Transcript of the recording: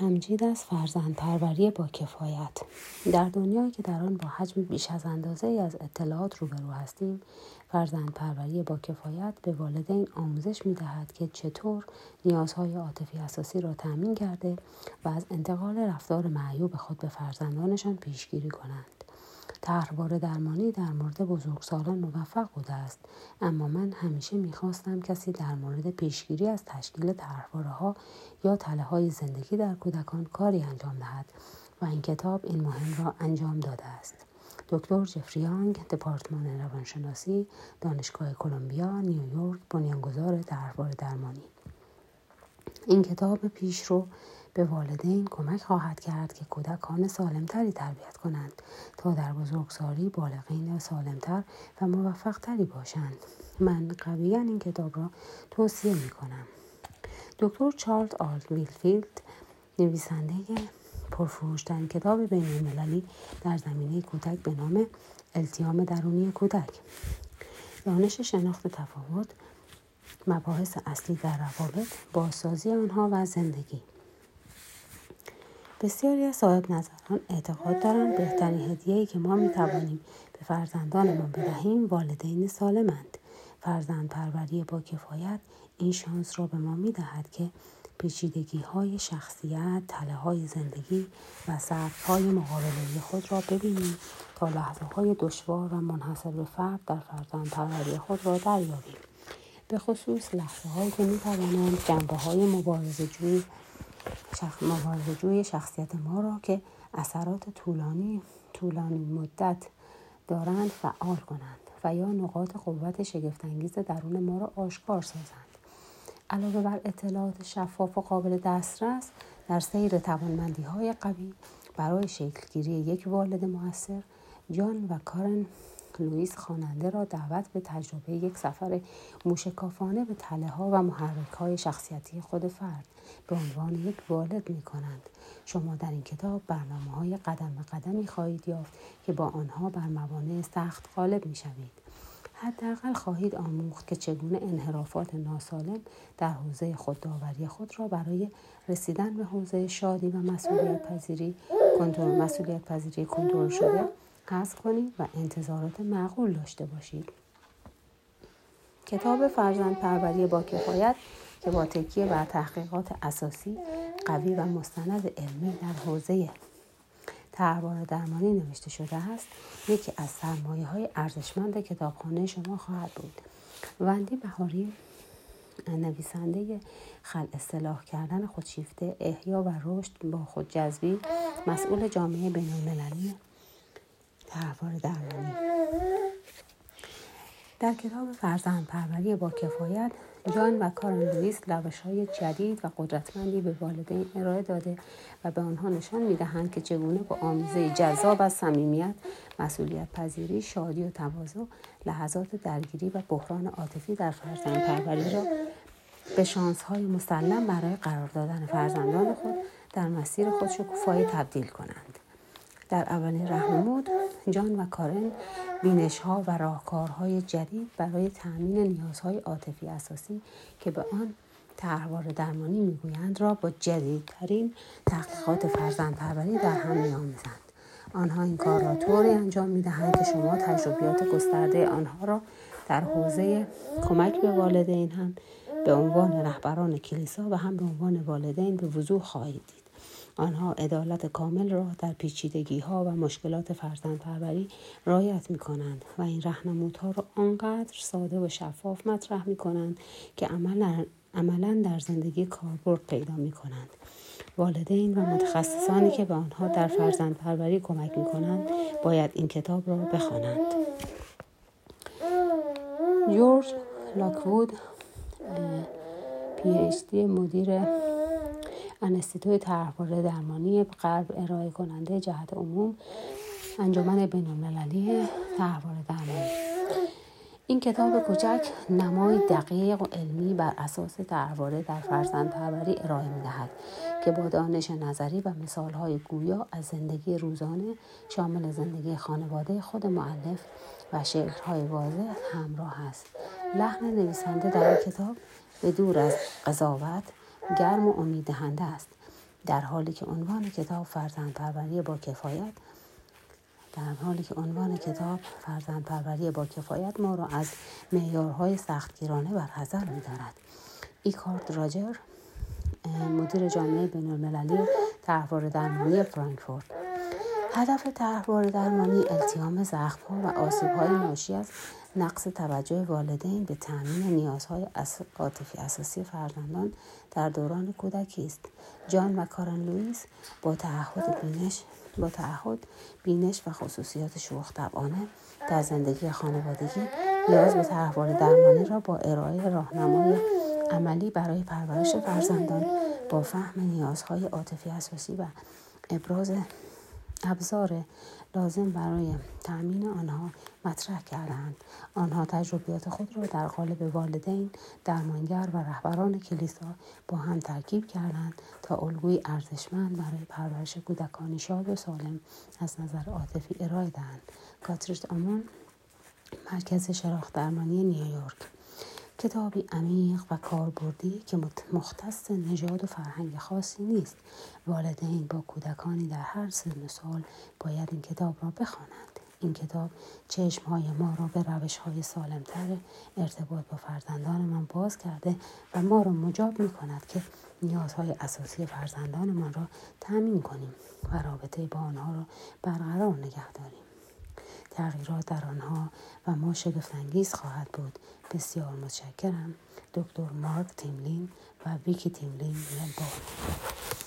تمجید از فرزندپروری با کفایت. در دنیایی که در آن با حجم بیش از اندازه از اطلاعات روبرو هستیم، فرزندپروری با کفایت به والدین آموزش می‌دهد که چطور نیازهای عاطفی اساسی را تامین کرده و از انتقال رفتار معیوب خود به فرزندانشان پیشگیری کنند. طرحواره درمانی در مورد بزرگسالان موفق بوده است، اما من همیشه می‌خواستم کسی در مورد پیشگیری از تشکیل طرحواره‌ها یا تله‌های زندگی در کودکان کاری انجام دهد و این کتاب این مهم را انجام داده است. دکتر جفری یانگ، دپارتمان روانشناسی، دانشگاه کلمبیا، نیویورک، بنیانگذار طرحواره درمانی. این کتاب پیشرو به والدین کمک خواهد کرد که کودکان سالمتری تربیت کنند تا در بزرگسالی بالغین سالمتر و موفقتری باشند. من قویاً این کتاب را توصیه می کنم. دکتر چارلز آلت ویلفیلد، نویسنده پرفروش‌ترین کتاب بین‌المللی در زمینه کودک به نام التیام درونی کودک، دانش شناخت تفاوت، مباحث اصلی در روابط، بازسازی آنها و زندگی. بسیاری از صاحب نظران اعتقاد دارند بهترین هدیه‌ای که ما می‌توانیم به فرزندانمان بدهیم والدین سالمند. فرزندپروری با کفایت این شانس را به ما می‌دهد که پیچیدگی‌های شخصیت، تله‌های زندگی و سقف‌های مقابله‌ای خود را ببینیم تا لحظه‌های دشوار و منحصر به فرد در فرزندپروری خود را دریابیم. به خصوص لحظه‌هایی که می‌توانند جنبه‌های مبارزه‌جوی شخصیت ما را که اثرات طولانی مدت دارند فعال کنند و یا نقاط قوت شگفت‌انگیز درون ما را آشکار سازند. علاوه بر اطلاعات شفاف و قابل دسترس در سیر توانمندی‌های قوی برای شکلگیری یک والد مؤثر، جان و کارن لوئیس خواننده را دعوت به تجربه یک سفر موشکافانه به تله‌ها و محرک‌های شخصیتی خود فرد به عنوان یک والد می‌کنند. شما در این کتاب برنامه‌های قدم به قدمی خواهید یافت که با آنها بر موانع سخت غالب می‌شوید. حداقل خواهید آموخت که چگونه انحرافات ناسالم در حوزه خودداوری خود را برای رسیدن به حوزه شادی و مسئولیت پذیری کنترل شده حذف کنید و انتظارات معقول داشته باشید. کتاب فرزندپروری با کفایت که با تکیه بر تحقیقات اساسی، قوی و مستند علمی در حوزه طرحواره درمانی نوشته شده است، یکی از سرمایه‌های ارزشمند کتابخانه شما خواهد بود. وندی بهاری، نویسنده خلق اصلاح کردن خودشیفته، احیا و رشد با خودجذبی، مسئول جامعه بین‌المللی طرحواره درمانی، در کتاب فرزندپروری با کفایت، جان و کارن لوئیس روش‌های جدید و قدرتمندی به والدین ارائه داده و به آنها نشان می‌دهند که چگونه با آمیزه جذاب از صمیمیت، مسئولیت پذیری، شادی و تواضع، لحظات درگیری و بحران عاطفی در فرزندپروری را به شانس‌های مسلم برای قرار دادن فرزندان خود در مسیر خود شکوفایی تبدیل کنند. در اولین راهنمود، جان و کارن بینش‌ها و راهکارهای جدید برای تأمین نیازهای عاطفی اساسی که به آن طرحواره درمانی می‌گویند را با جدیدترین تحقیقات فرزندپروری در هم می‌آمیزند. آنها این کار را طوری انجام می‌دهند که شما تجربیات گسترده آنها را در حوزه کمک به والدین هم به عنوان رهبران کلیسا و هم به عنوان والدین به وضوح خواهید دید. آنها عدالت کامل را در پیچیدگی‌ها و مشکلات فرزندپروری رعایت می‌کنند و این راهنمودها را آنقدر ساده و شفاف مطرح می‌کنند که عملاً در زندگی کاربرد پیدا می‌کنند. والدین و متخصصانی که به آنها در فرزندپروری کمک می‌کنند باید این کتاب را بخوانند. جورج لاکوود، PhD، مدیر انستیتوی طرحواره درمانی غرب، ارائه کننده جهت عموم، انجمن بین‌المللی طرحواره درمانی. این کتاب کوچک نمای دقیق و علمی بر اساس طرحواره در فرزندپروری ارائه می‌دهد که با دانش نظری و مثال‌های گویا از زندگی روزانه شامل زندگی خانواده خود مؤلف و شعرهای واضح همراه است. لحن نویسنده در این کتاب به دور از قضاوت گرم و امیددهنده است. در حالی که عنوان کتاب فرزندپروری با کفایت ما را از معیارهای سختگیرانه برحذر می‌دارد. ایکارد راجر، مدیر جامعه بین‌المللی طرحواره درمانی فرانکفورت: هدف طرحواره درمانی التیام زخم‌ها و آسیب‌های ناشی از نقص توجه والدین به تأمین نیازهای عاطفی اساسی فرزندان در دوران کودکی است. جان و کارن لوئیس با تعهد بینش و خصوصیات شوخ‌طبعانه در زندگی خانوادگی نیاز به طرحواره درمانی را با ارائه راهنمای عملی برای پرورش فرزندان با فهم نیازهای عاطفی اساسی و ابراز ابزار لازم برای تأمین آنها مطرح کردند. آنها تجربیات خود را در قالب والدین، درمانگر و رهبران کلیسا با هم ترکیب کردند تا الگویی ارزشمند برای پرورش کودکانی شاد و سالم از نظر عاطفی ارائه دهند. کاتریت آمون، مرکز شراخ درمانی نیویورک: کتابی عمیق و کاربردی که مختص نژاد و فرهنگ خاصی نیست. والدین با کودکانی در هر سن و سال باید این کتاب را بخوانند. این کتاب چشم‌های ما را به روش‌های سالم‌تر ارتباط با فرزندانمان باز کرده و ما را مجاب می‌کند که نیازهای اساسی فرزندانمان را تأمین کنیم و رابطه با آنها را برقرار نگه داریم. تغییرات در آنها و ما شگفت‌انگیز خواهد بود. بسیار متشکرم. دکتر مارک تیملین و ویکی تیملین، ملبورن.